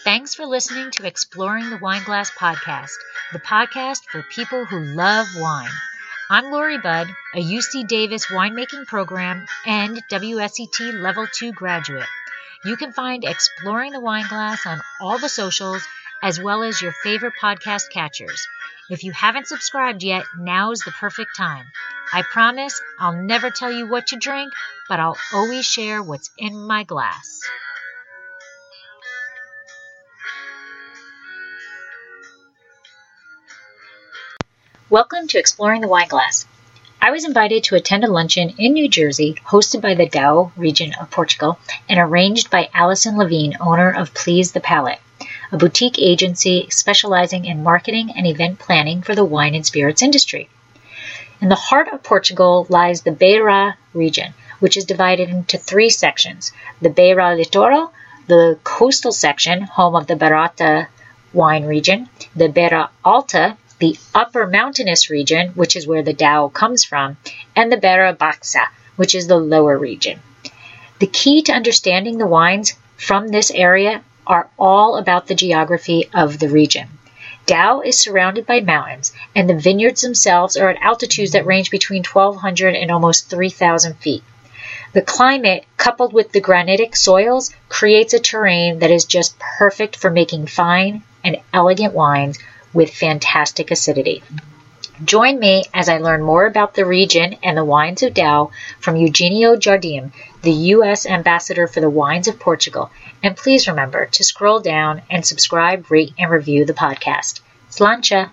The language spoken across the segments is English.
Thanks for listening to Exploring the Wineglass podcast, the podcast for people who love wine. I'm Lori Budd, a UC Davis winemaking program and WSET Level 2 graduate. You can find Exploring the Wineglass on all the socials as well as your favorite podcast catchers. If you haven't subscribed yet, now's the perfect time. I promise I'll never tell you what to drink, but I'll always share what's in my glass. Welcome to Exploring the Wineglass. I was invited to attend a luncheon in New Jersey hosted by the Douro region of Portugal and arranged by Alison Levine, owner of Please the Palate, a boutique agency specializing in marketing and event planning for the wine and spirits industry. In the heart of Portugal lies the Beira region, which is divided into three sections: the Beira Litoral, the coastal section, home of the Bairrata wine region, the Beira Alta, the upper mountainous region, which is where the Douro comes from, and the Beira Baixa, which is the lower region. The key to understanding the wines from this area are all about the geography of the region. Douro is surrounded by mountains, and the vineyards themselves are at altitudes that range between 1,200 and almost 3,000 feet. The climate, coupled with the granitic soils, creates a terrain that is just perfect for making fine and elegant wines with fantastic acidity. Join me as I learn more about the region and the wines of Douro from Eugenio Jardim, the U.S. Ambassador for the Wines of Portugal. And please remember to scroll down and subscribe, rate, and review the podcast. Slancha!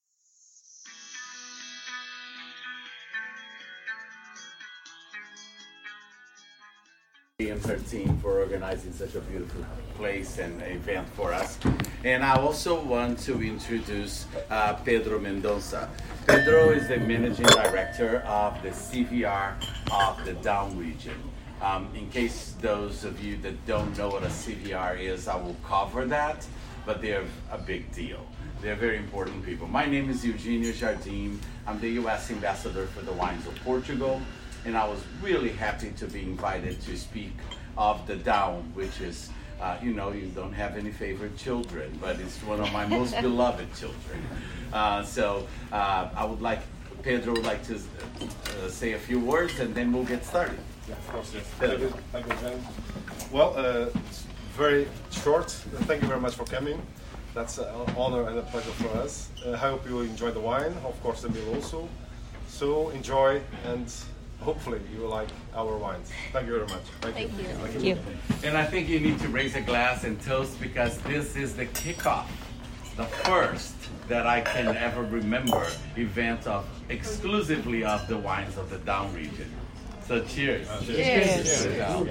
And 13 for organizing such a beautiful place and event for us. And I also want to introduce Pedro Mendonça. Pedro is the managing director of the CVR of the Douro region. In case those of you that don't know what a CVR is, I will cover that, but they're a big deal. They're very important people. My name is Eugenio Jardim. I'm the U.S. Ambassador for the Wines of Portugal. And I was really happy to be invited to speak of the Douro, which is, you don't have any favorite children, but it's one of my most beloved children. So I would like, Pedro would like to say a few words, and then we'll get started. Yeah, of course, yes. Thank you, Jen. Well, it's very short. Thank you very much for coming. That's an honor and a pleasure for us. I hope you enjoy the wine, of course the meal also. So enjoy, and hopefully you will like our wines. Thank you very much. Thank you. And I think you need to raise a glass and toast, because this is the kickoff, the first that I can ever remember event of exclusively of the wines of the Douro region. So cheers. Cheers.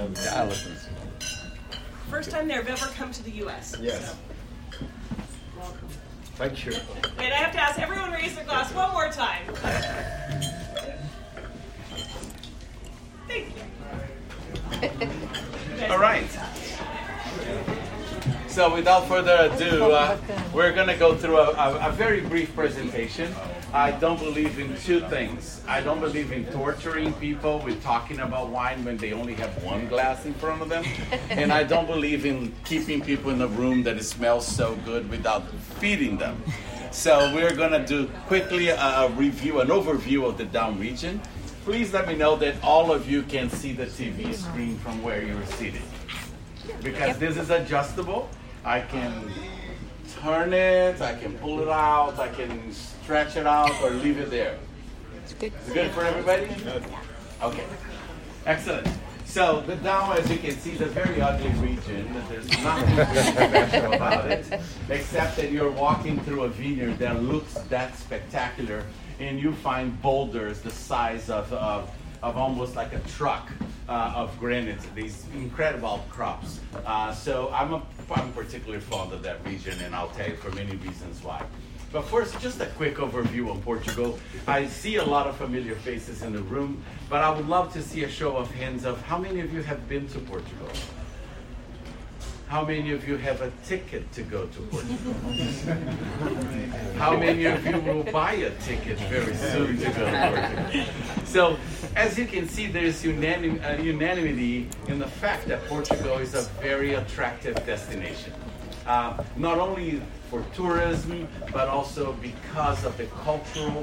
First time they've ever come to the U.S. Yes. So. Welcome. Thank you. And I have to ask everyone raise their glass one more time. Thank you. All right. So without further ado, we're going to go through a very brief presentation. I don't believe in two things. I don't believe in torturing people with talking about wine when they only have one glass in front of them. And I don't believe in keeping people in a room that smells so good without feeding them. So we're going to do quickly a review, an overview of the Douro region. Please let me know that all of you can see the TV screen from where you're seated. Because this is adjustable. I can turn it, I can pull it out, I can stretch it out or leave it there. It's good. Is it good for everybody? Good. Okay. Excellent. So the Douro, as you can see, is a very ugly region. There's nothing really special about it, except that you're walking through a vineyard that looks that spectacular, and you find boulders the size of almost like a truck of granite, these incredible crops. So I'm particularly fond of that region, and I'll tell you for many reasons why. But first, just a quick overview on Portugal. I see a lot of familiar faces in the room, but I would love to see a show of hands of how many of you have been to Portugal? How many of you have a ticket to go to Portugal? How many of you will buy a ticket very soon to go to Portugal? So, as you can see, there's unanimity in the fact that Portugal is a very attractive destination. not only for tourism, but also because of the cultural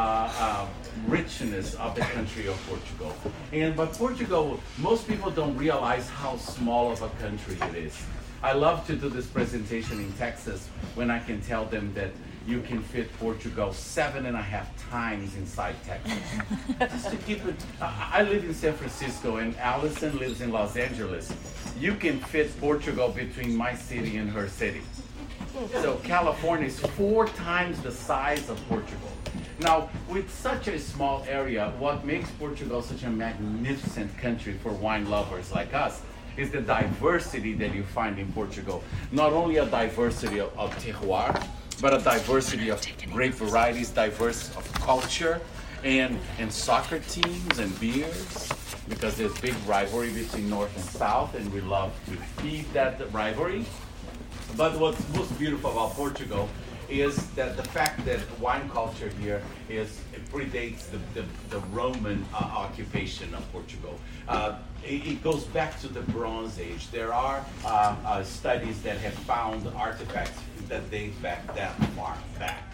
richness of the country of Portugal. But Portugal, most people don't realize how small of a country it is. I love to do this presentation in Texas when I can tell them that you can fit Portugal 7.5 times inside Texas. Just to keep it, I live in San Francisco and Allison lives in Los Angeles. You can fit Portugal between my city and her city. So California is 4 times the size of Portugal. Now, with such a small area, what makes Portugal such a magnificent country for wine lovers like us is the diversity that you find in Portugal. Not only a diversity of terroir, but a diversity of grape varieties, diverse of culture, and soccer teams and beers, because there's big rivalry between North and South, and we love to feed that rivalry. But what's most beautiful about Portugal is that the fact that wine culture here predates the Roman occupation of Portugal. It goes back to the Bronze Age. There are studies that have found artifacts that date back that far back.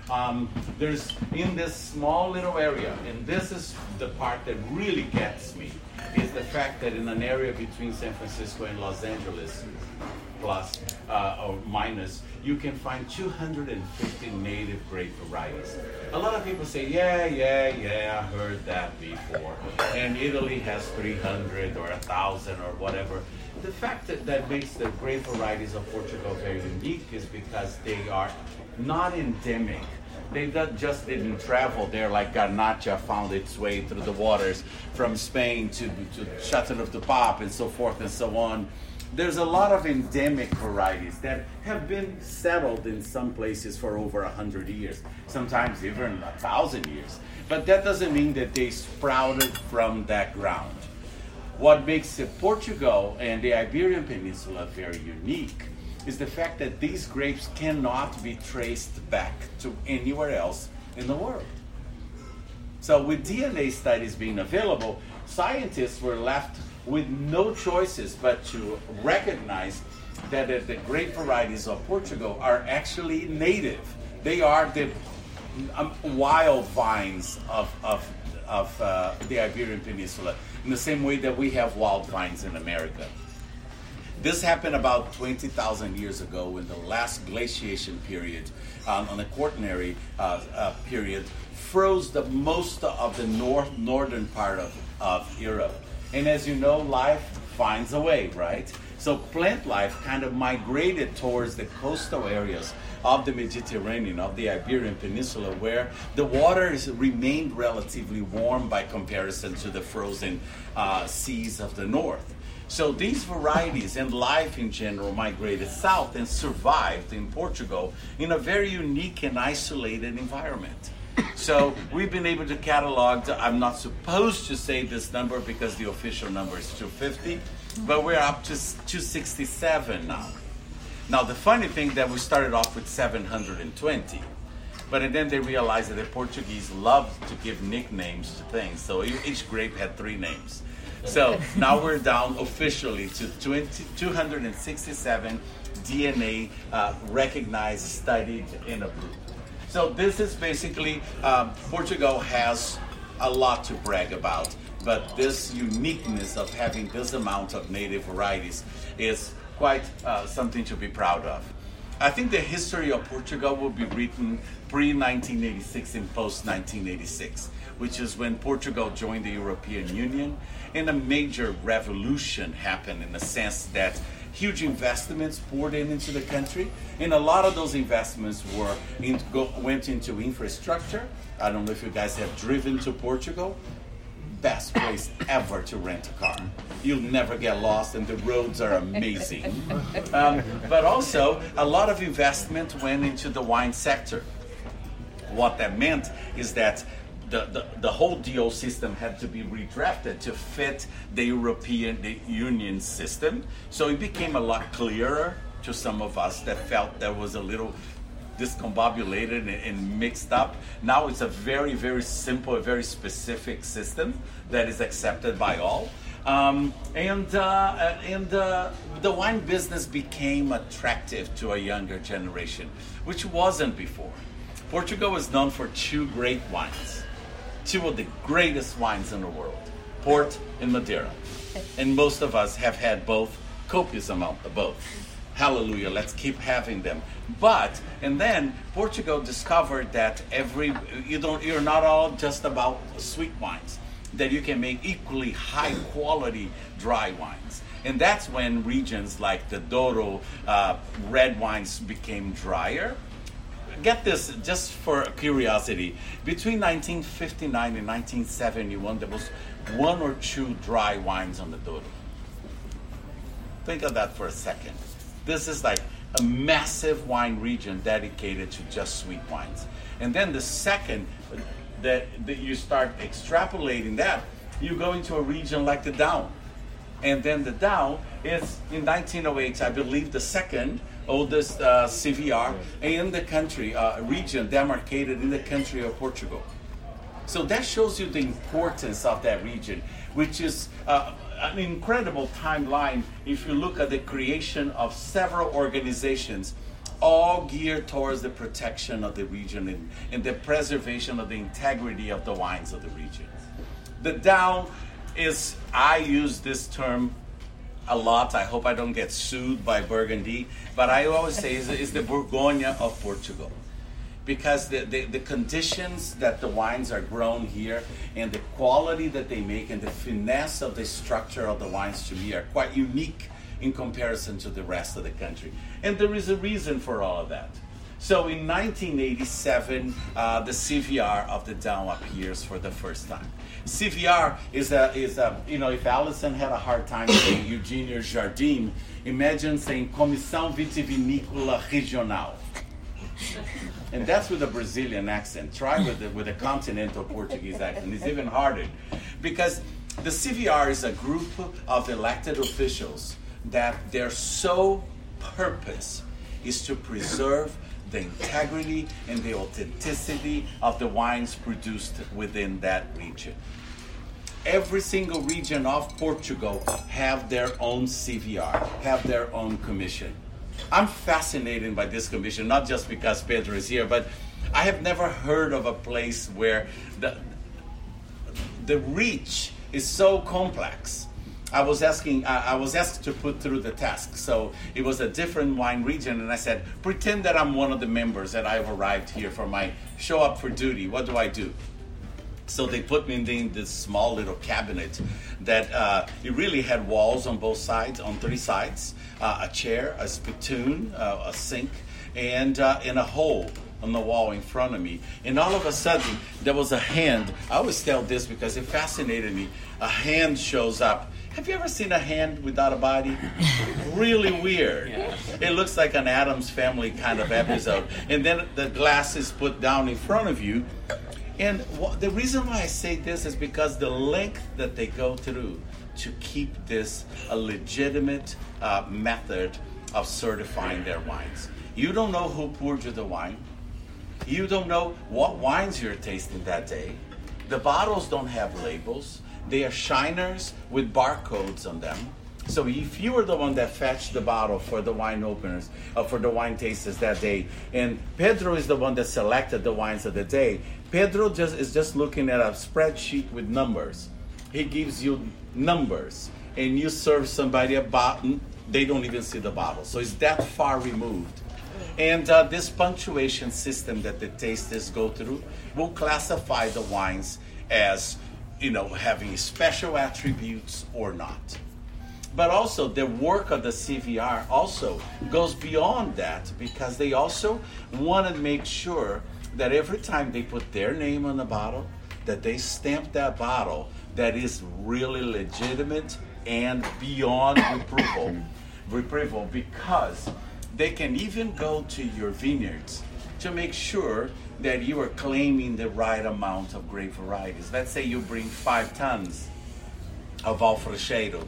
There's in this small little area, and this is the part that really gets me, is the fact that in an area between San Francisco and Los Angeles, plus or minus, you can find 250 native grape varieties. A lot of people say, yeah, I heard that before. And Italy has 300 or 1,000 or whatever. The fact that makes the grape varieties of Portugal very unique is because they are not endemic. They just didn't travel there like Garnacha found its way through the waters from Spain to Chateau of the Pape and so forth and so on. There's a lot of endemic varieties that have been settled in some places for over 100 years, sometimes even 1,000 years. But that doesn't mean that they sprouted from that ground. What makes Portugal and the Iberian Peninsula very unique is the fact that these grapes cannot be traced back to anywhere else in the world. So with DNA studies being available, scientists were left with no choices but to recognize that the grape varieties of Portugal are actually native. They are the wild vines of the Iberian Peninsula, in the same way that we have wild vines in America. This happened about 20,000 years ago in the last glaciation period, on the Quaternary period, froze the most of the northern part of Europe. And as you know, life finds a way, right? So plant life kind of migrated towards the coastal areas of the Mediterranean, of the Iberian Peninsula, where the waters remained relatively warm by comparison to the frozen seas of the north. So these varieties and life in general migrated south and survived in Portugal in a very unique and isolated environment. So we've been able to catalog, I'm not supposed to say this number because the official number is 250, but we're up to 267 now. Now the funny thing that we started off with 720, but then they realized that the Portuguese loved to give nicknames to things, so each grape had 3 names. So now we're down officially to 267 DNA recognized, studied, and approved. So this is basically, Portugal has a lot to brag about, but this uniqueness of having this amount of native varieties is quite something to be proud of. I think the history of Portugal will be written pre-1986 and post-1986, which is when Portugal joined the European Union, and a major revolution happened in the sense that huge investments poured into the country, and a lot of those investments went into infrastructure. I don't know if you guys have driven to Portugal. Best place ever to rent a car. You'll never get lost, and the roads are amazing. But also, a lot of investment went into the wine sector. What that meant is that the whole DO system had to be redrafted to fit the European Union system. So it became a lot clearer to some of us that felt there was a little discombobulated and mixed up. Now it's a very, very simple, a very specific system that is accepted by all. The wine business became attractive to a younger generation, which wasn't before. Portugal is known for two great wines, two of the greatest wines in the world, Port and Madeira. And most of us have had both, copious amount of both. Hallelujah, let's keep having them. And then Portugal discovered that you're not all just about sweet wines, that you can make equally high quality dry wines. And that's when regions like the Douro red wines became drier. Get this, just for curiosity, between 1959 and 1971, there was one or two dry wines on the Douro. Think of that for a second. This is like a massive wine region dedicated to just sweet wines. And then the second that you start extrapolating that, you go into a region like the Down. And then the Down is, in 1908, I believe, the second oldest CVR in the country, region demarcated in the country of Portugal. So that shows you the importance of that region, which is an incredible timeline if you look at the creation of several organizations, all geared towards the protection of the region and the preservation of the integrity of the wines of the region. The Down is, I use this term a lot. I hope I don't get sued by Burgundy, but I always say is the Bourgogne of Portugal. Because the conditions that the wines are grown here and the quality that they make and the finesse of the structure of the wines to me are quite unique in comparison to the rest of the country. And there is a reason for all of that. So in 1987, the CVR of the Down appears for the first time. CVR is if Alison had a hard time saying Eugênio Jardim, imagine saying Comissão Vitivinícola Regional. And that's with a Brazilian accent. Try with a continental Portuguese accent. It's even harder. Because the CVR is a group of elected officials that their sole purpose is to preserve the integrity and the authenticity of the wines produced within that region. Every single region of Portugal have their own CVR, have their own commission. I'm fascinated by this commission, not just because Pedro is here, but I have never heard of a place where the reach is so complex. I was asked to put through the task. So it was a different wine region, and I said, pretend that I'm one of the members that I've arrived here for my show up for duty. What do I do? So they put me in this small little cabinet that it really had walls on both sides, on three sides, a chair, a spittoon, a sink, and a hole on the wall in front of me. And all of a sudden, there was a hand. I always tell this because it fascinated me. A hand shows up. Have you ever seen a hand without a body? Really weird. Yeah. It looks like an Addams Family kind of episode. And then the glass is put down in front of you. And the reason why I say this is because the length that they go through to keep this a legitimate method of certifying their wines. You don't know who poured you the wine. You don't know what wines you're tasting that day. The bottles don't have labels. They are shiners with barcodes on them. So if you were the one that fetched the bottle for the wine openers, for the wine tasters that day, and Pedro is the one that selected the wines of the day, Pedro is just looking at a spreadsheet with numbers. He gives you numbers, and you serve somebody a bottle, they don't even see the bottle. So it's that far removed. And this punctuation system that the tasters go through will classify the wines as, having special attributes or not. But also the work of the CVR also goes beyond that, because they also want to make sure that every time they put their name on the bottle, that they stamp that bottle that is really legitimate and beyond reproval, because they can even go to your vineyards to make sure that you are claiming the right amount of grape varieties. Let's say you bring 5 tons of Alfrecheiro,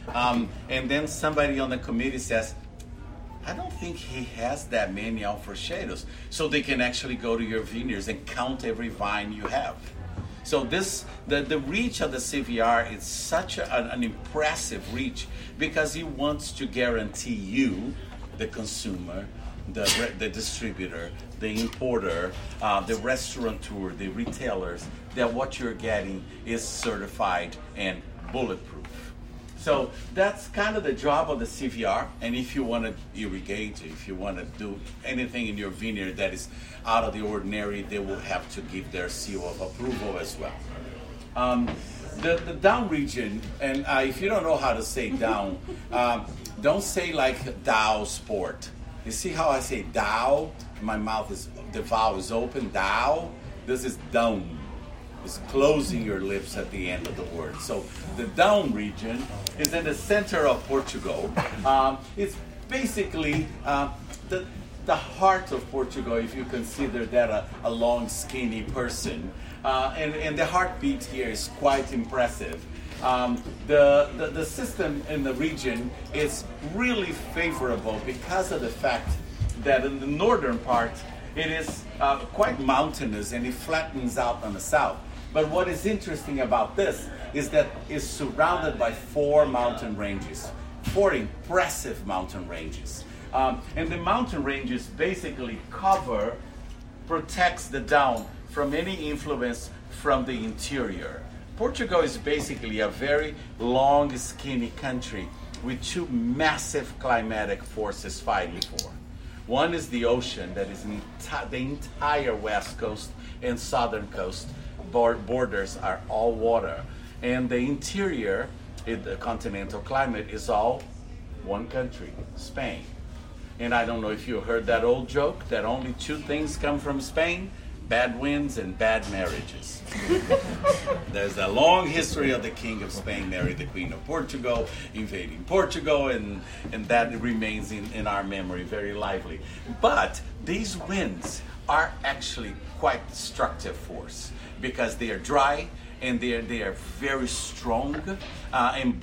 and then somebody on the committee says, I don't think he has that many Alfrecheiros. So they can actually go to your vineyards and count every vine you have. So the reach of the CVR is such an impressive reach because he wants to guarantee you, the consumer, the distributor, the importer, the restaurateur, the retailers, that what you're getting is certified and bulletproof. So that's kind of the job of the CVR. And if you want to irrigate, if you want to do anything in your vineyard that is out of the ordinary, they will have to give their seal of approval as well. The down region, and if you don't know how to say down, don't say like Dow Sport. You see how I say Dow? My mouth is, the vowel is open, Dow. This is down. It's closing your lips at the end of the word. So the down region is in the center of Portugal. It's basically the heart of Portugal, if you consider that a long, skinny person. And the heartbeat here is quite impressive. The system in the region is really favorable because of the fact that in the northern part, it is quite mountainous and it flattens out on the south. But what is interesting about this is that it's surrounded by 4 mountain ranges, 4 impressive mountain ranges. And the mountain ranges basically protects the down from any influence from the interior. Portugal is basically a very long, skinny country with 2 massive climatic forces fighting for. One is the ocean that is the entire west coast and southern coast borders are all water. And the interior, the continental climate, is all one country, Spain. And I don't know if you heard that old joke that only 2 things come from Spain: bad winds and bad marriages. There's a long history of the King of Spain married the Queen of Portugal, invading Portugal, and that remains in our memory very lively. But these winds are actually quite destructive force because they are dry and they are very strong and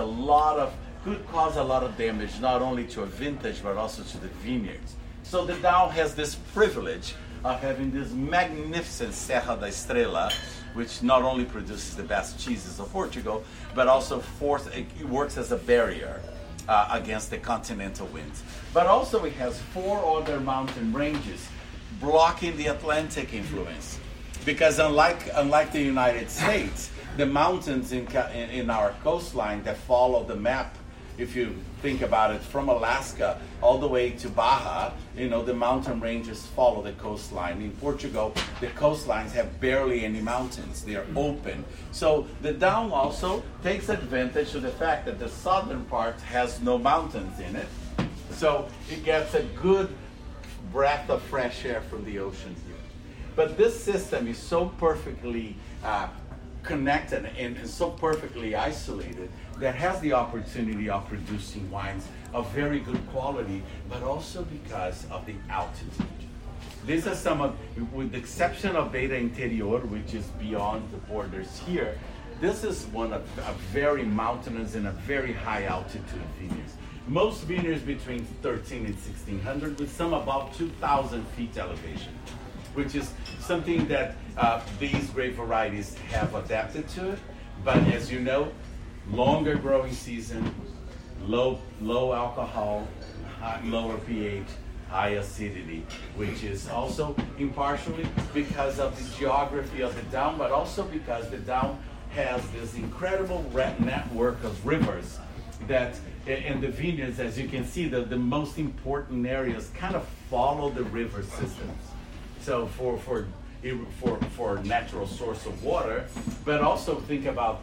could cause a lot of damage, not only to a vintage but also to the vineyards. So the Down has this privilege of having this magnificent Serra da Estrela, which not only produces the best cheeses of Portugal, but also it works as a barrier against the continental winds. But also it has 4 other mountain ranges blocking the Atlantic influence. Because unlike the United States, the mountains in our coastline that follow the map, if you think about it, from Alaska all the way to Baja, the mountain ranges follow the coastline. In Portugal, the coastlines have barely any mountains. They are open. So the Down also takes advantage of the fact that the southern part has no mountains in it. So it gets a good breath of fresh air from the ocean here. But this system is so perfectly connected and so perfectly isolated that has the opportunity of producing wines of very good quality, but also because of the altitude. These are some of, with the exception of Beira Interior, which is beyond the borders here, this is one of a very mountainous and a very high altitude vineyards. Most vineyards between 13 and 1600, with some above 2,000 feet elevation, which is something that these grape varieties have adapted to it. But as you know, longer growing season, low alcohol, lower pH, high acidity, which is also impartially because of the geography of the Down, but also because the Down has this incredible network of rivers that in the vineyards, as you can see, the most important areas kind of follow the river systems. So for natural source of water, but also think about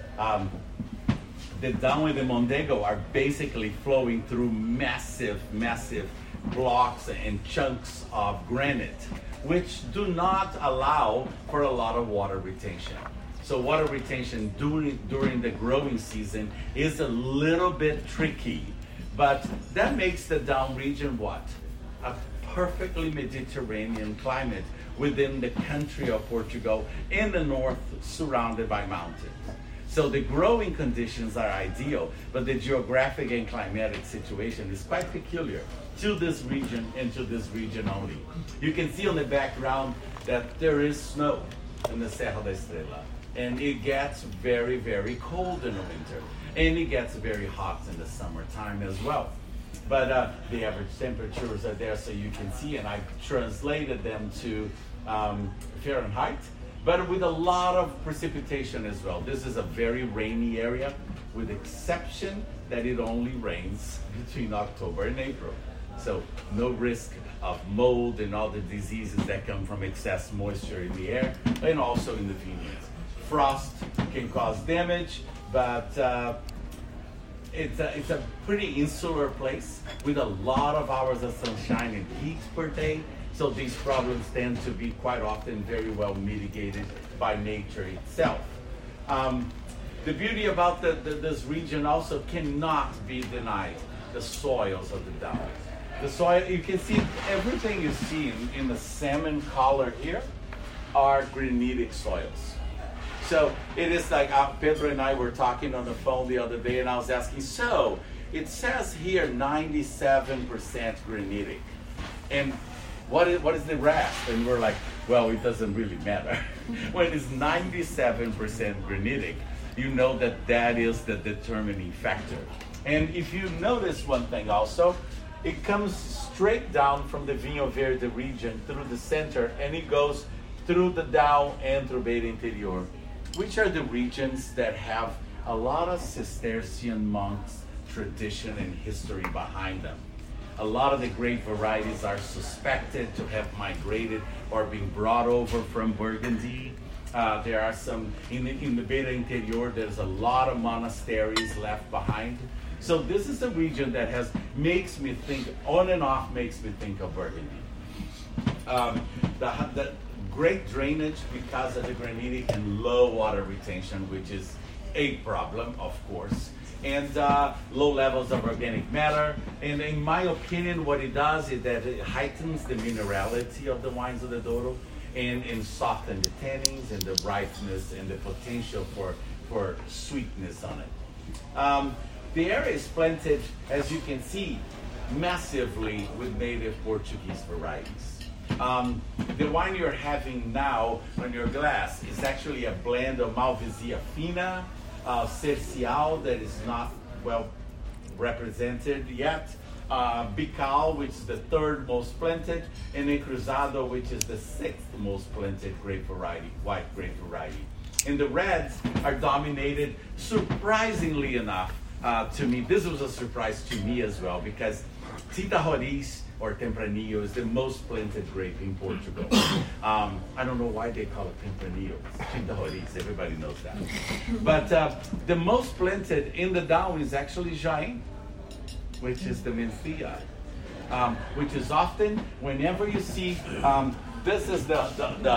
the Down and the Mondego are basically flowing through massive blocks and chunks of granite, which do not allow for a lot of water retention. So water retention during the growing season is a little bit tricky, but that makes the Down region what? A perfectly Mediterranean climate within the country of Portugal in the north, surrounded by mountains. So the growing conditions are ideal, but the geographic and climatic situation is quite peculiar to this region and to this region only. You can see on the background that there is snow. in the Serra da Estrela. And it gets very, very cold in the winter. And it gets very hot in the summertime as well. But the average temperatures are there so you can see, and I translated them to Fahrenheit, but with a lot of precipitation as well. This is a very rainy area, with exception that it only rains between October and April. So no risk of mold and all the diseases that come from excess moisture in the air, and also in the vineyards. Frost can cause damage, but it's a pretty insular place with a lot of hours of sunshine and heat per day. So these problems tend to be quite often very well mitigated by nature itself. The beauty about this region also cannot be denied, the soils of the Dow. The soil, you can see everything you see in the salmon color here are granitic soils. So it is like Pedro and I were talking on the phone the other day, and I was asking, so it says here 97% granitic, and what is the rest? And we're like, well, it doesn't really matter. When it's 97% granitic, you know that is the determining factor. And if you notice one thing also, it comes straight down from the Vinho Verde region through the center, and it goes through the Dow and through Beira Interior, which are the regions that have a lot of Cistercian monks tradition and history behind them. A lot of the grape varieties are suspected to have migrated or been brought over from Burgundy. There are some, in the Beira Interior, there's a lot of monasteries left behind. So this is a region that makes me think, on and off makes me think of Burgundy. The great drainage because of the granitic and low water retention, which is a problem, of course, and low levels of organic matter. And in my opinion, what it does is that it heightens the minerality of the wines of the Douro and soften the tannins and the brightness and the potential for sweetness on it. The area is planted, as you can see, massively with native Portuguese varieties. The wine you're having now on your glass is actually a blend of Malvasia Fina, Cercial, that is not well represented yet, Bical, which is the third most planted, and Encruzado, which is the sixth most planted grape variety, white grape variety. And the reds are dominated, surprisingly enough, to me, this was a surprise to me as well, because Tinta Roriz, or Tempranillo, is the most planted grape in Portugal. I don't know why they call it Tempranillo. It's Tinta Roriz, everybody knows that. But the most planted in the Down is actually Jaén, which is the Mencia, which is often, whenever you see, this is the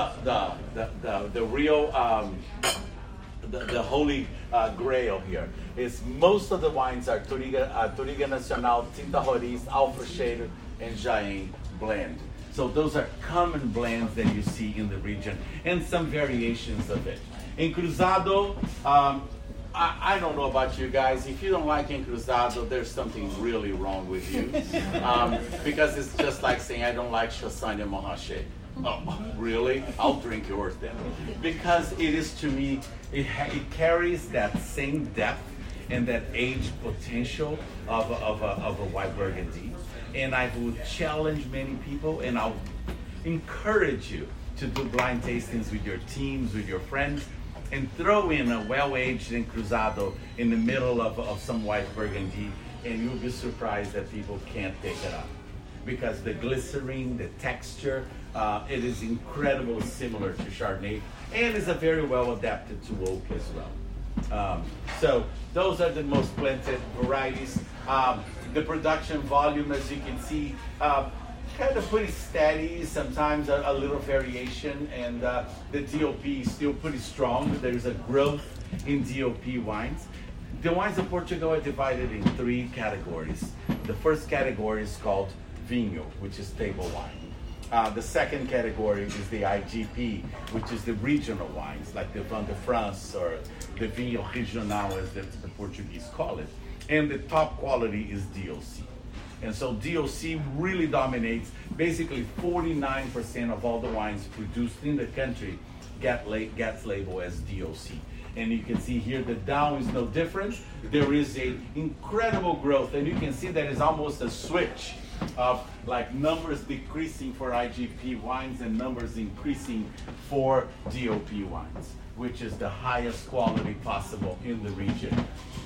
real, the holy grail here. Is most of the wines are Touriga Nacional, Tinta Roriz, Alfrecheiro, and Jaén blend. So those are common blends that you see in the region, and some variations of it. Encruzado, I don't know about you guys. If you don't like Encruzado, there's something really wrong with you. Because it's just like saying, I don't like Chassagne Montrachet. Oh, really? I'll drink yours then. Because it is, to me, it carries that same depth and that age potential of a white Burgundy. And I would challenge many people, and I'll encourage you to do blind tastings with your teams, with your friends, and throw in a well-aged Encruzado in the middle of some white Burgundy, and you'll be surprised that people can't take it up. Because the glycerine, the texture, it is incredibly similar to Chardonnay, and is a very well adapted to oak as well. So those are the most planted varieties. The production volume, as you can see, kind of pretty steady, sometimes a little variation, and the DOP is still pretty strong. There's a growth in DOP wines. The wines of Portugal are divided in three categories. The first category is called Vinho, which is table wine. The second category is the IGP, which is the regional wines, like the Vin de France or the Vinho Regional, as the Portuguese call it. And the top quality is DOC. And so DOC really dominates. Basically 49% of all the wines produced in the country gets labeled as DOC. And you can see here the down is no different. There is a incredible growth, and you can see that it's almost a switch of like numbers decreasing for IGP wines and numbers increasing for DOP wines, which is the highest quality possible in the region.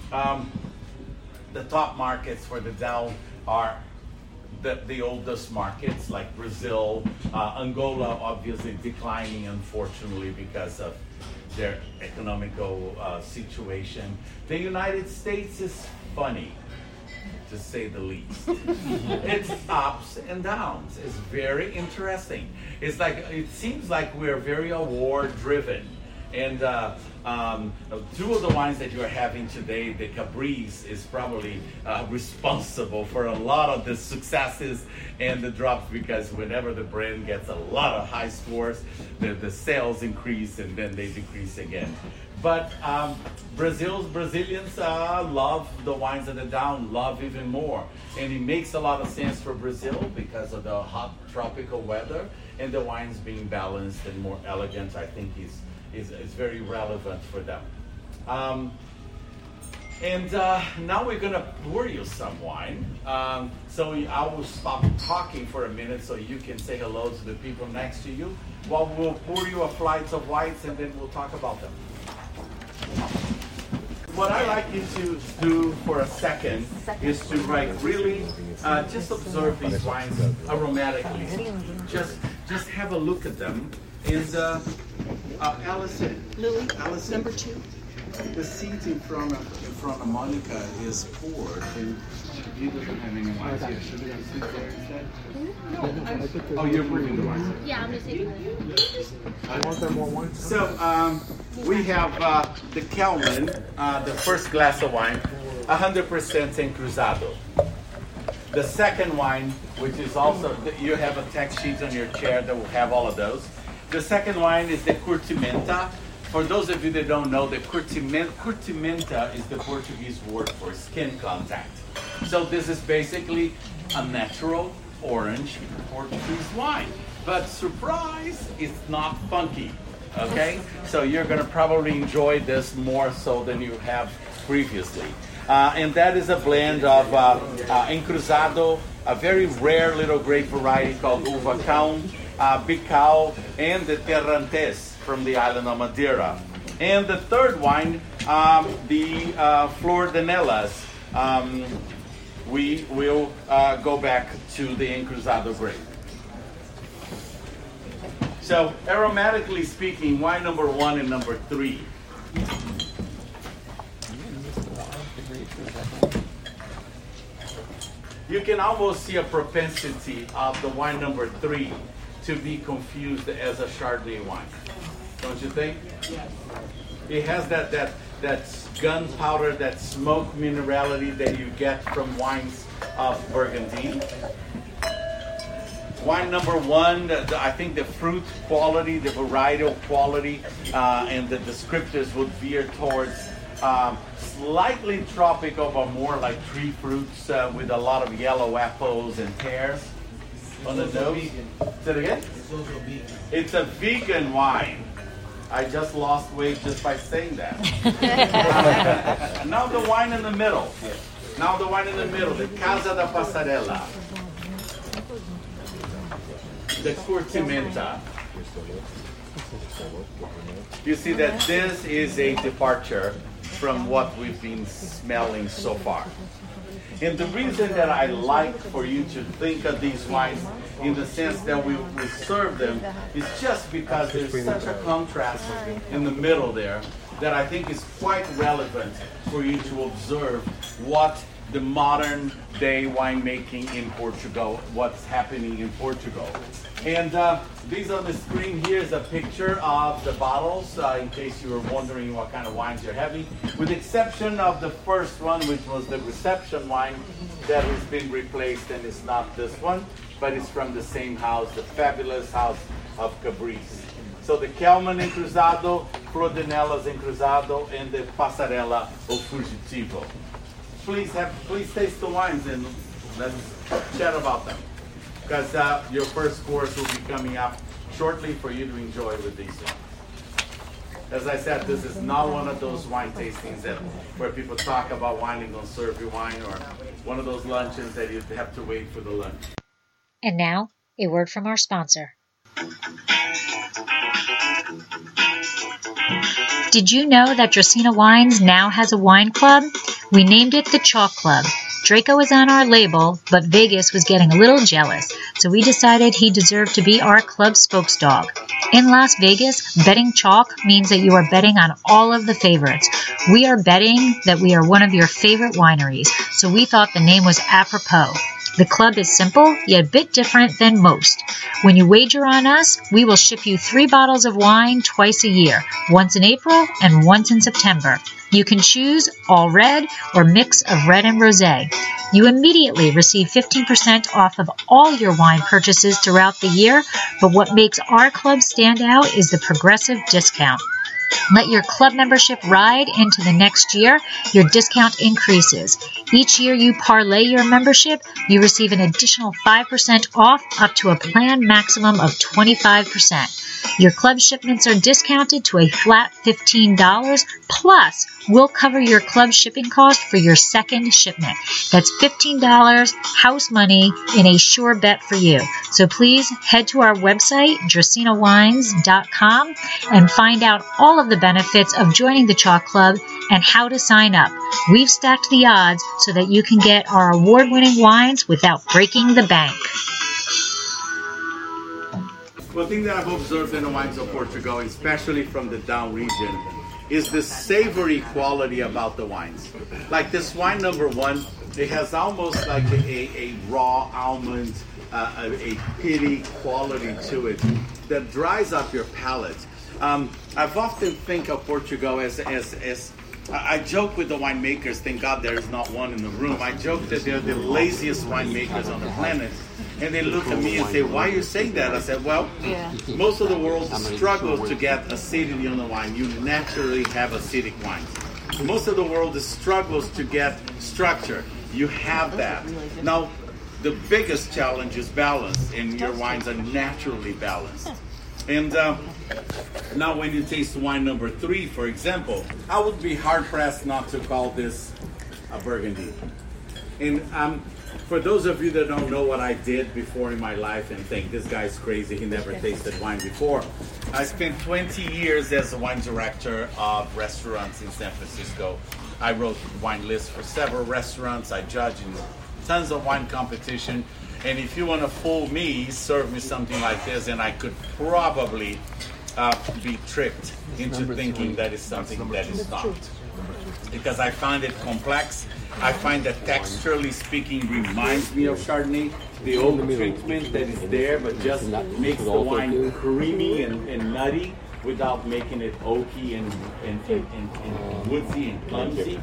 The top markets for the down are the oldest markets like Brazil, Angola obviously declining unfortunately because of their economical situation. The United States is funny, to say the least. It's ups and downs. It's very interesting. It's like, it seems like we're very award driven. And two of the wines that you're having today, the Cabriz, is probably responsible for a lot of the successes and the drops, because whenever the brand gets a lot of high scores, the sales increase and then they decrease again. But Brazilians love the wines of the down, love even more. And it makes a lot of sense for Brazil because of the hot tropical weather, and the wines being balanced and more elegant, I think is very relevant for them. And now we're gonna pour you some wine. So I will stop talking for a minute so you can say hello to the people next to you, while we'll pour you a flight of whites and then we'll talk about them. What I like you to do for a second is to really just observe these wines aromatically. Just have a look at them. And Allison, Number 2. the seat in front of Monica is poured, and he doesn't have any wines here. Should we sit there instead? Oh, you're moving the wines. Yeah, I'm just taking it. I want there more wine. So we have the Kelman, the first glass of wine, 100% Encruzado. The second wine, which is also, you have a text sheet on your chair that will have all of those. The second wine is the Curtimenta. For those of you that don't know, the Curtimenta is the Portuguese word for skin contact. So this is basically a natural orange Portuguese wine. But surprise, it's not funky, okay? So you're gonna probably enjoy this more so than you have previously. And that is a blend of Encruzado, a very rare little grape variety called Uvacão, Bicao, and the Terrantes from the island of Madeira. And the third wine, the Flor de Nelas, we will go back to the Encruzado grape. So aromatically speaking, wine number 1 and number 3. You can almost see a propensity of the wine number 3 to be confused as a Chardonnay wine. Don't you think? Yes. It has that gunpowder, that smoke minerality that you get from wines of Burgundy. Wine number 1, I think the fruit quality, the varietal quality, and the descriptors would veer towards slightly tropical, but more like tree fruits with a lot of yellow apples and pears on the nose. Say it again? It's also vegan. It's a vegan wine. I just lost weight just by saying that. Now the wine in the middle. Now the wine in the middle, the Casa da Passarella. The Curtimenta. You see that this is a departure from what we've been smelling so far. And the reason that I like for you to think of these wines in the sense that we serve them is just because there's such a contrast in the middle there that I think is quite relevant for you to observe what the modern day winemaking in Portugal, what's happening in Portugal. And these on the screen here is a picture of the bottles, in case you were wondering what kind of wines you're having, with the exception of the first one, which was the reception wine that has been replaced, and it's not this one, but it's from the same house, the fabulous house of Cabriz. So the Kelman Encruzado, Flor de Nelas Encruzado, and the Passarella of Fugitivo. Please taste the wines and let's chat about them, because your first course will be coming up shortly for you to enjoy with these ones. As I said, this is not one of those wine tastings where people talk about wine and gonna serve you wine, or one of those luncheons that you have to wait for the lunch. And now, a word from our sponsor. Did you know that Dracaena Wines now has a wine club? We named it the Chalk Club. Draco is on our label, but Vegas was getting a little jealous, so we decided he deserved to be our club spokesdog. In Las Vegas, betting chalk means that you are betting on all of the favorites. We are betting that we are one of your favorite wineries, so we thought the name was apropos. The club is simple, yet a bit different than most. When you wager on us, we will ship you 3 bottles of wine twice a year, once in April and once in September. You can choose all red or mix of red and rosé. You immediately receive 15% off of all your wine purchases throughout the year, but what makes our club stand out is the progressive discount. Let your club membership ride into the next year. Your discount increases. Each year you parlay your membership, you receive an additional 5% off up to a planned maximum of 25%. Your club shipments are discounted to a flat $15, plus we'll cover your club shipping cost for your second shipment. That's $15 house money in a sure bet for you. So please head to our website, DracenaWines.com, and find out all of the benefits of joining the Chalk Club and how to sign up. We've stacked the odds so that you can get our award-winning wines without breaking the bank. One thing that I've observed in the wines of Portugal, especially from the down region, is the savory quality about the wines. Like this wine number 1, it has almost like a raw almond, a peaty quality to it that dries up your palate. I've often think of Portugal as I joke with the winemakers, thank God there is not one in the room. I joke that they're the laziest winemakers on the planet. And they look at me and say, why are you saying that? I said, well, most of the world struggles to get acidity on the wine. You naturally have acidic wines. Most of the world struggles to get structure. You have that. Now, the biggest challenge is balance, and your wines are naturally balanced. And now when you taste wine number 3, for example, I would be hard-pressed not to call this a Burgundy. And for those of you that don't know what I did before in my life and think this guy's crazy, he never tasted wine before, I spent 20 years as a wine director of restaurants in San Francisco. I wrote wine lists for several restaurants. I judged in tons of wine competition. And if you want to fool me, serve me something like this, and I could probably be tricked into thinking that is something that is not. Because I find it complex. I find that texturally speaking reminds me of Chardonnay. The oak treatment that is there, but just makes the wine creamy and nutty without making it oaky and woodsy and clumsy.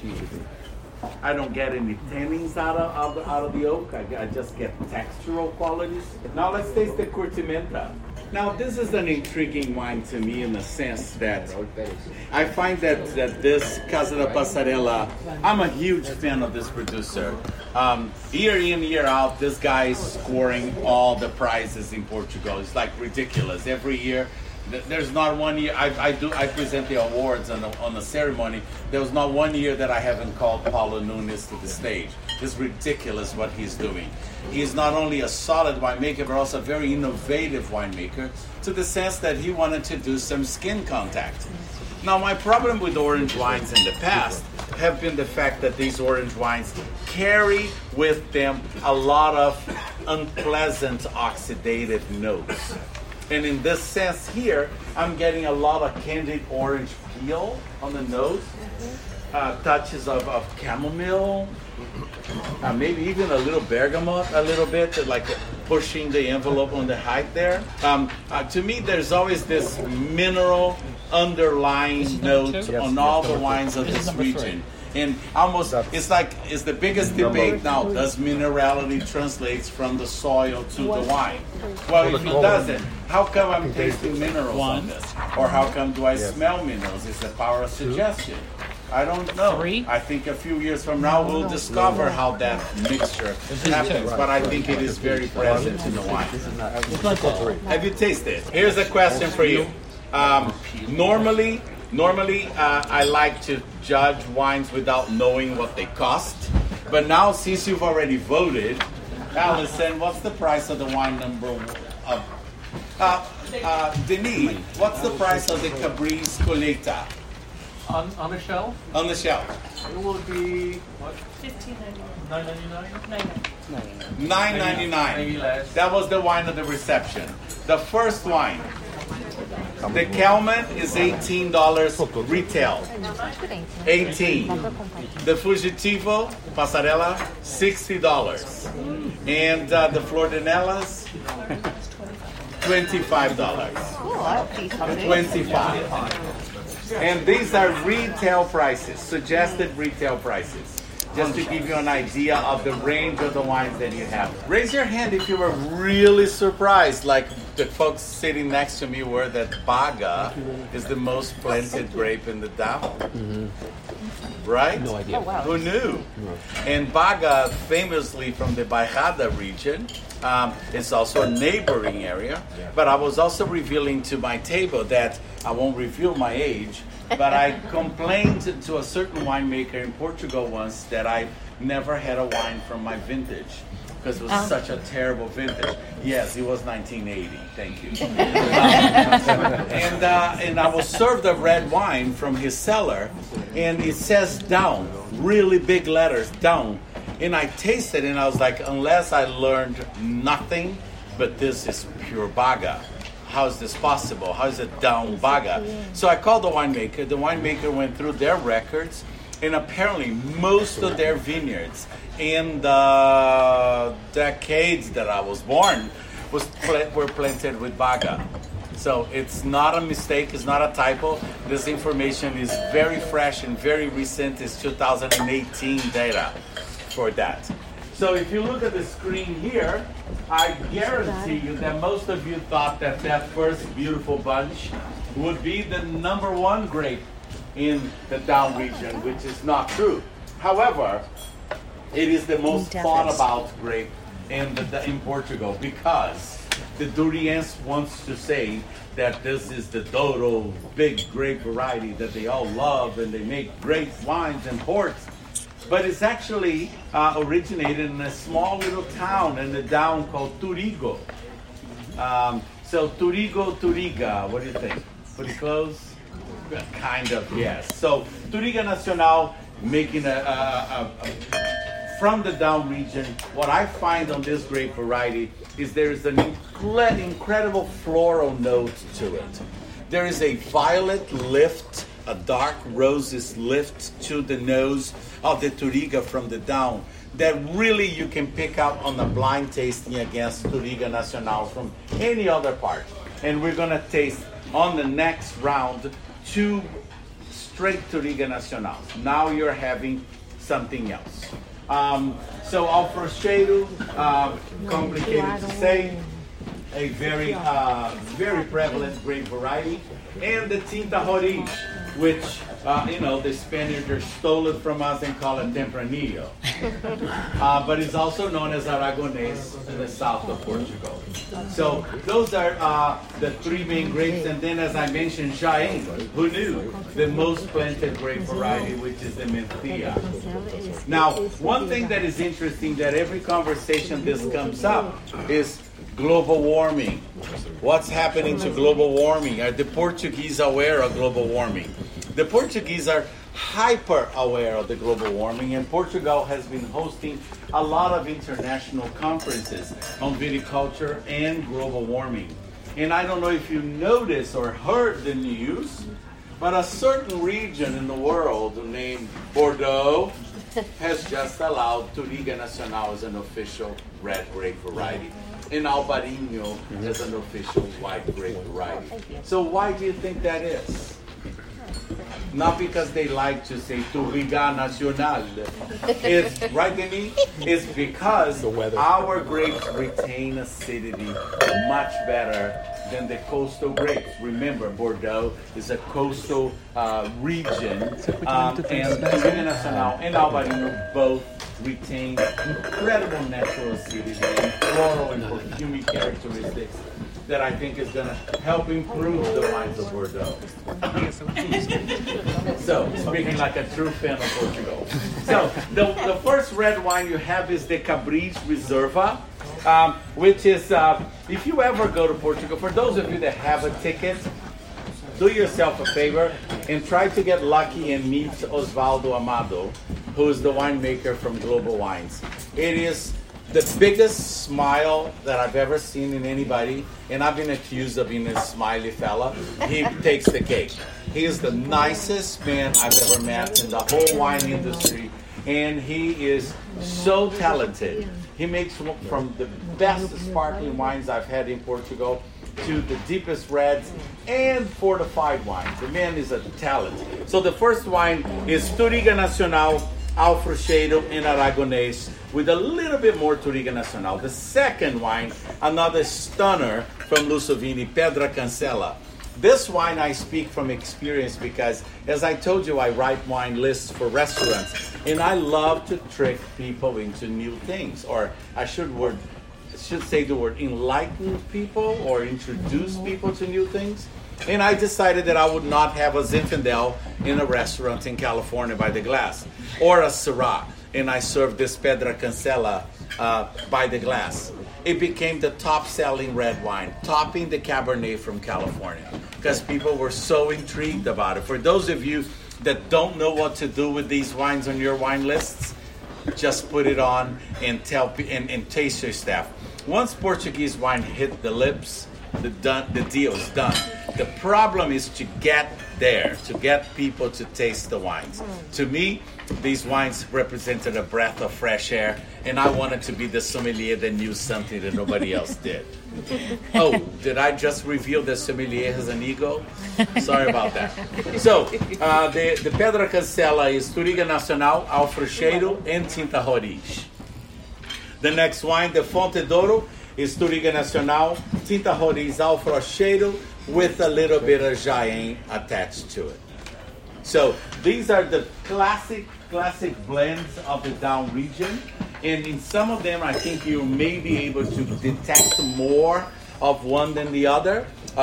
I don't get any tannins out of the oak. I just get textural qualities. Now let's taste the Curtimenta. Now this is an intriguing wine to me in the sense that I find that this Casa da Passarella, I'm a huge fan of this producer. Year in, year out, this guy is scoring all the prizes in Portugal. It's like ridiculous. Every year, there's not one year, I present the awards on the ceremony. There was not one year that I haven't called Paulo Nunes to the stage. It's ridiculous what he's doing. He's not only a solid winemaker, but also a very innovative winemaker, to the sense that he wanted to do some skin contact. Now, my problem with orange wines in the past have been the fact that these orange wines carry with them a lot of unpleasant oxidative notes. And in this sense here, I'm getting a lot of candied orange peel on the nose, touches of chamomile, maybe even a little bergamot, a little bit, like pushing the envelope on the height there. To me, there's always this mineral underlying note on all the wines of this region. And almost, it's the biggest debate now. Does minerality translates from the soil to the wine? Well, if it doesn't, how come I'm tasting minerals on this? Or how come do I smell minerals? It's the power of suggestion. I don't know. I think a few years from now we'll discover how that mixture happens, but I think it is very present in the wine. Have you tasted it? Here's a question for you. Normally, I like to judge wines without knowing what they cost. But now, since you've already voted, Allison, what's the price of the wine number one? Denis, what's the price of the Cabriz Colheita? On the shelf, On the shelf. it will be what? $15.99. $9.99. $9.99. Maybe less. That was the wine of the reception. The first wine, the Kelman is $18 retail. 18. The Fugitivo Passarella, $60. And the Flordenellas, $25. 25. And these are retail prices, suggested retail prices. Just to give you an idea of the range of the wines that you have. Raise your hand if you were really surprised, like the folks sitting next to me were, that Baga is the most planted grape in the Down. Right? No idea. Who knew? And Baga, famously from the Baixada region, it's also a neighboring area. But I was also revealing to my table that I won't reveal my age, but I complained to a certain winemaker in Portugal once that I never had a wine from my vintage because it was such a terrible vintage. Yes, it was 1980. Thank you. And I was served a red wine from his cellar, and it says down, really big letters, down. And I tasted it, and I was like, unless I learned nothing, but this is pure Baga. How is this possible? How is it down Baga? So I called the winemaker. The winemaker went through their records, and apparently most of their vineyards in the decades that I was born were planted with Baga. So it's not a mistake, it's not a typo. This information is very fresh and very recent. It's 2018 data for that. So if you look at the screen here, I guarantee you that most of you thought that that first beautiful bunch would be the number one grape in the Down region, which is not true. However, it is the most thought about grape in Portugal because the Duriense wants to say that this is the Douro big grape variety that they all love and they make great wines and ports. But it's actually originated in a small little town in the Down called Turigo. So Turiga, what do you think? Pretty close? Kind of, yes. So Turiga Nacional, making from the Down region, what I find on this grape variety is there is an incredible floral note to it. There is a violet lift, a dark roses lift to the nose of the Turiga from the Down that really you can pick up on a blind tasting against Turiga Nacional from any other part. And we're going to taste on the next round 2 straight Turiga Nacional. Now you're having something else. So Alfrocheiro, complicated to say, a very prevalent grape variety, and the Tinta Roriz, which the Spaniards stole it from us and call it Tempranillo. But it's also known as Aragonés in the south of Portugal. So those are the 3 main grapes, and then as I mentioned, Jaén, who knew, the most planted grape variety, which is the Mencia. Now, one thing that is interesting that every conversation this comes up is global warming. What's happening to global warming? Are the Portuguese aware of global warming? The Portuguese are hyper aware of the global warming, and Portugal has been hosting a lot of international conferences on viticulture and global warming. And I don't know if you noticed or heard the news, but a certain region in the world named Bordeaux has just allowed Turiga Nacional as an official red grape variety, and Albarino as an official white grape variety. So why do you think that is? Not because they like to say Turiga Nacional. It's right, Denis? It's because our grapes retain acidity much better than the coastal grapes. Remember, Bordeaux is a coastal region, and Turiga Nacional and Albarino both retain incredible natural acidity and floral and perfumey characteristics that I think is going to help improve the wines of Bordeaux. So, speaking like a true fan of Portugal. So, the first red wine you have is the Cabris Reserva, which is, if you ever go to Portugal, for those of you that have a ticket, do yourself a favor and try to get lucky and meet Osvaldo Amado, who is the winemaker from Global Wines. It is the biggest smile that I've ever seen in anybody, and I've been accused of being a smiley fella. He takes the cake. He is the nicest man I've ever met in the whole wine industry, and he is so talented. He makes from the best sparkling wines I've had in Portugal to the deepest reds and fortified wines. The man is a talent. So the first wine is Touriga Nacional, Alfrocheiro, and Aragonês, with a little bit more Touriga Nacional. The second wine, another stunner from Lusovini, Pedra Cancela. This wine I speak from experience because, as I told you, I write wine lists for restaurants, and I love to trick people into new things, or I should say the word enlighten people or introduce people to new things. And I decided that I would not have a Zinfandel in a restaurant in California by the glass, or a Syrah, and I served this Pedra Cancela by the glass. It became the top-selling red wine, topping the Cabernet from California, because people were so intrigued about it. For those of you that don't know what to do with these wines on your wine lists, just put it on and taste your stuff. Once Portuguese wine hit the lips, the deal is done. The problem is to get there, to get people to taste the wines. To me, these wines represented a breath of fresh air, and I wanted to be the sommelier that knew something that nobody else did. Oh, did I just reveal that sommelier has an ego? Sorry about that. So, the Pedra Cancela is Touriga Nacional, Alfrocheiro, and Tinta Roriz. The next wine, the Fonte d'Oro, is Touriga Nacional, Tinta Roriz, Alfrocheiro, with a little bit of Jaén attached to it. So these are the classic blends of the down region, and in some of them I think you may be able to detect more of one than the other.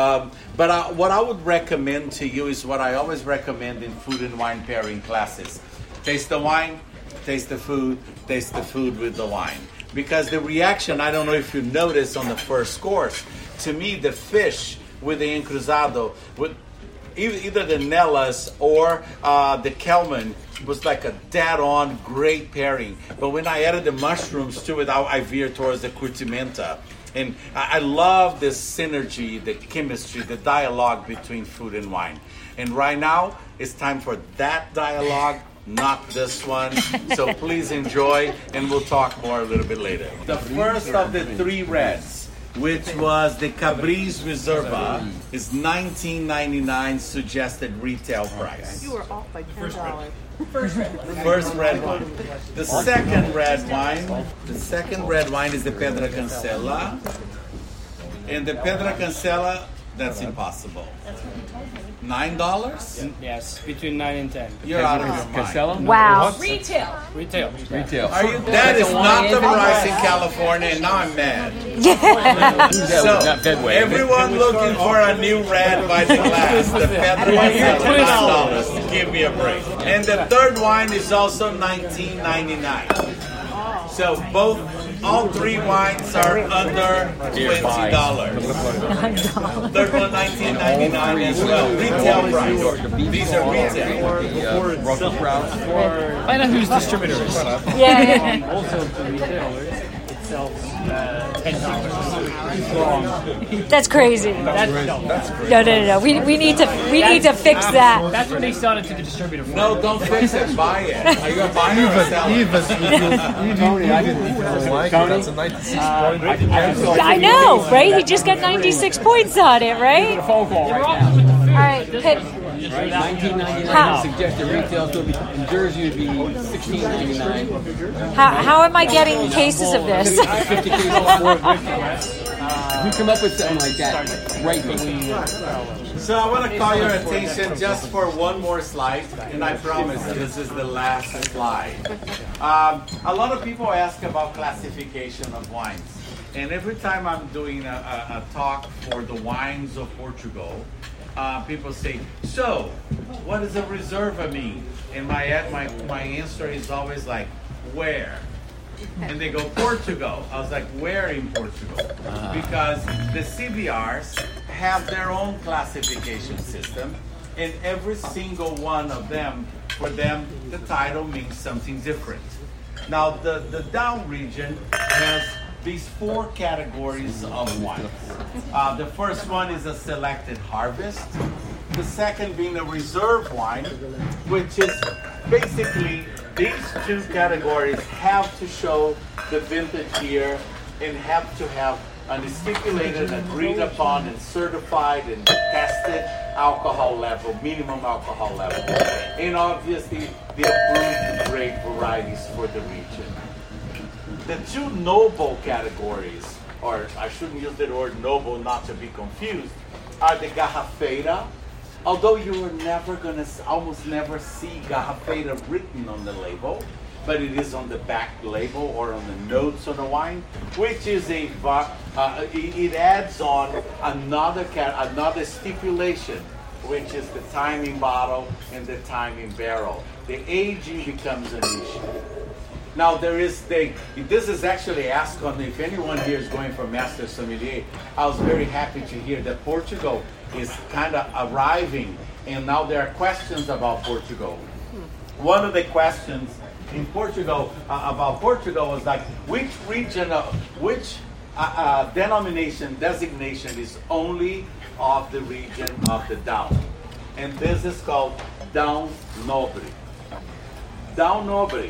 But what I would recommend to you is what I always recommend in food and wine pairing classes. Taste the wine, taste the food with the wine. Because the reaction, I don't know if you noticed on the first course, to me the fish with the encruzado, with either the Nellas or the Kelman, was like a dead-on great pairing. But when I added the mushrooms to it, I veered towards the curtimenta. And I love this synergy, the chemistry, the dialogue between food and wine. And right now, it's time for that dialogue, not this one. So please enjoy, and we'll talk more a little bit later. The first of the three reds, which was the Cabris Reserva, is $19.99 suggested retail price. You were off by $10. First red wine. The second red wine is the Pedra Cancela. And the Pedra Cancela, that's impossible. $9? Yes, between 9 and 10. You're out of your mind. Wow. Retail. Are you? That is not the price in California, and now I'm mad. So, everyone looking for a new red by the glass, the Pedra Cancela, $9. Give me a break. And the third wine is also $19.99. So all three wines are under $20. Third one, $19.99 as well. Retail price. These are retail. Find out whose distributor is. Yeah. Also, for retailers, it sells $10. That's crazy. No. We need to fix that. That's what they sell it to the distributor for. No, don't fix it. Buy it. Are you a buyer or a seller? That's a 96 point. I know, right? He just got 96 points on it, right? Phone call right now. All right, Pip. Right, $19.99. How? Suggested retail still be in Jersey would be $16.99. How am I getting cases of this? 50 cases more. If you come up with something like that, right? So I want to call your attention just for one more slide, and I promise this is the last slide. A lot of people ask about classification of wines. And every time I'm doing a talk for the wines of Portugal, people say, so, what does a reserva mean? And my answer is always like, where? And they go, Portugal. I was like, where in Portugal? Because the CVRs have their own classification system, and every single one of them, for them, the title means something different. Now, the down region has these 4 categories of wines. The first one is a selected harvest. The second being a reserve wine, which is basically these 2 categories have to show the vintage year and have to have a stipulated, agreed upon, and certified and tested alcohol level, minimum alcohol level, and obviously the approved grade varieties for the region. The 2 noble categories, or I shouldn't use the word noble not to be confused, are the Garrafeira. Although you are never going to, almost never see Garrafeira written on the label, but it is on the back label or on the notes on the wine, which is it adds on another stipulation, which is the timing bottle and the timing barrel. The aging becomes an issue. Now this is actually asked on if anyone here is going for Master Sommelier. I was very happy to hear that Portugal is kind of arriving, and now there are questions about Portugal. One of the questions in Portugal about Portugal was like, which region, which designation is only of the region of the Down, and this is called Down Nobre. Down Nobre.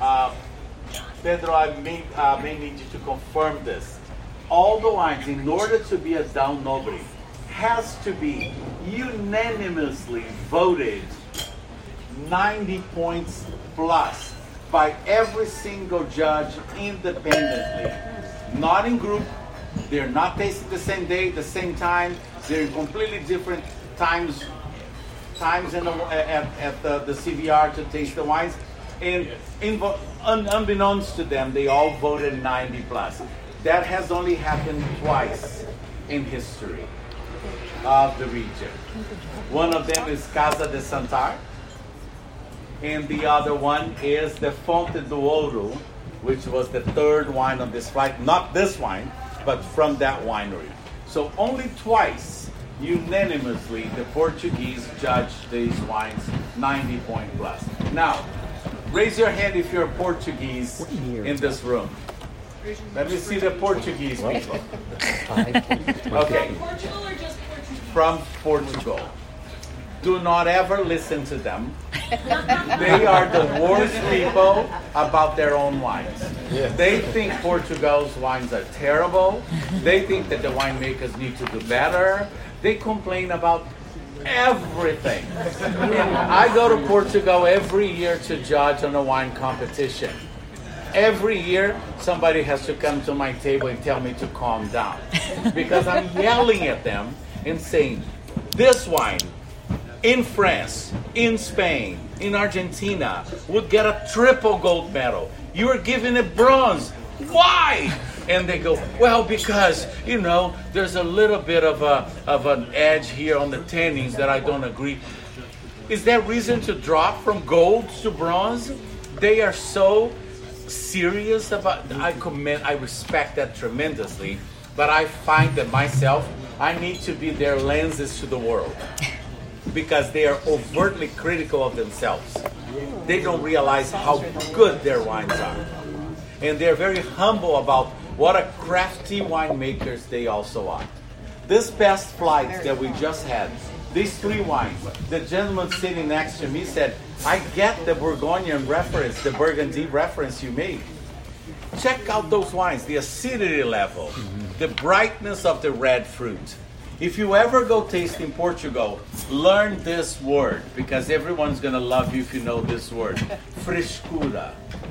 Pedro, I may need you to confirm this. All the wines, in order to be a Down Nobre, has to be unanimously voted 90 points plus by every single judge independently. Not in group. They're not tasting the same day, the same time. They're in completely different times at the CVR to taste the wines. And unbeknownst to them, they all voted 90 plus. That has only happened twice in history of the region. One of them is Casa de Santar, and the other one is the Fonte do Ouro, which was the 3rd wine on this flight. Not this wine, but from that winery. So only twice, unanimously, the Portuguese judged these wines 90 point plus. Now, raise your hand if you're Portuguese in this room. Let me see the Portuguese people. Okay. Portugal or just Portugal? From Portugal. Do not ever listen to them. They are the worst people about their own wines. They think Portugal's wines are terrible. They think that the winemakers need to do better. They complain about everything. And I go to Portugal every year to judge on a wine competition. Every year, somebody has to come to my table and tell me to calm down. Because I'm yelling at them and saying, this wine in France, in Spain, in Argentina would get a triple gold medal. You are giving it bronze. Why? And they go, well, because, there's a little bit of an edge here on the tannins that I don't agree. Is there reason to drop from gold to bronze? They are so serious about, I respect that tremendously, but I find that myself, I need to be their lenses to the world because they are overtly critical of themselves. They don't realize how good their wines are. And they're very humble about what a crafty winemakers they also are. This past flight that we just had, these 3 wines, the gentleman sitting next to me said, I get the Bourgognian reference, the Burgundy reference you made. Check out those wines, the acidity level, the brightness of the red fruit. If you ever go taste in Portugal, learn this word, because everyone's going to love you if you know this word. Frescura.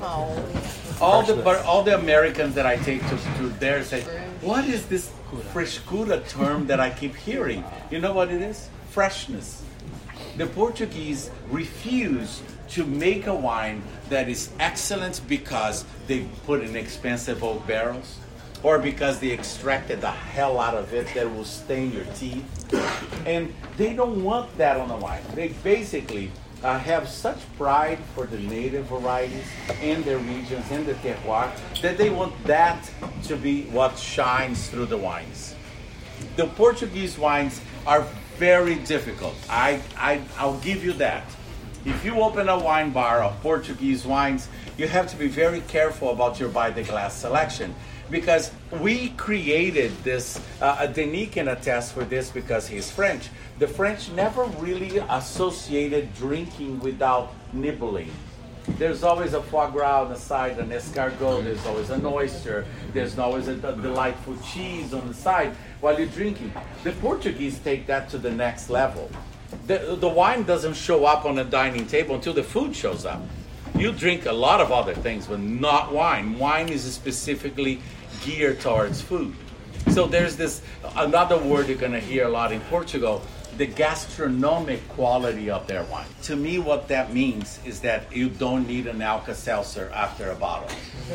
All the Americans that I take to there say, what is this frescura term that I keep hearing? You know what it is? Freshness. The Portuguese refuse to make a wine that is excellent because they put in expensive oak barrels. or because they extracted the hell out of it that will stain your teeth. And they don't want that on the wine. They basically have such pride for the native varieties and their regions and the terroir that they want that to be what shines through the wines. The Portuguese wines are very difficult. I'll give you that. If you open a wine bar of Portuguese wines, you have to be very careful about your by the glass selection, because we created this, Denis can attest for this because he's French. The French never really associated drinking without nibbling. There's always a foie gras on the side, an escargot, there's always an oyster, there's always a delightful cheese on the side while you're drinking. The Portuguese take that to the next level. The wine doesn't show up on a dining table until the food shows up. You drink a lot of other things, but not wine. Wine is specifically geared towards food. So there's this, another word you're going to hear a lot in Portugal, the gastronomic quality of their wine. To me, what that means is that you don't need an Alka-Seltzer after a bottle.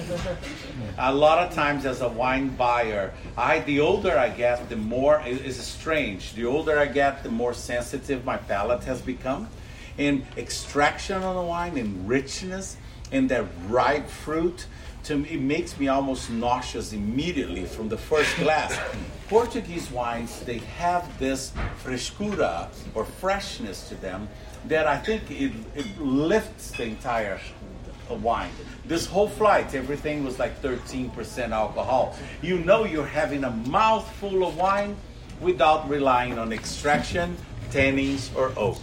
A lot of times as a wine buyer, the older I get, the more, it's strange, the older I get, the more sensitive my palate has become. And extraction on the wine and richness and that ripe fruit, to me, it makes me almost nauseous immediately from the first glass. Portuguese wines, they have this frescura or freshness to them that I think it lifts the entire wine. This whole flight, everything was like 13% alcohol. You know you're having a mouthful of wine without relying on extraction, tannins, or oak.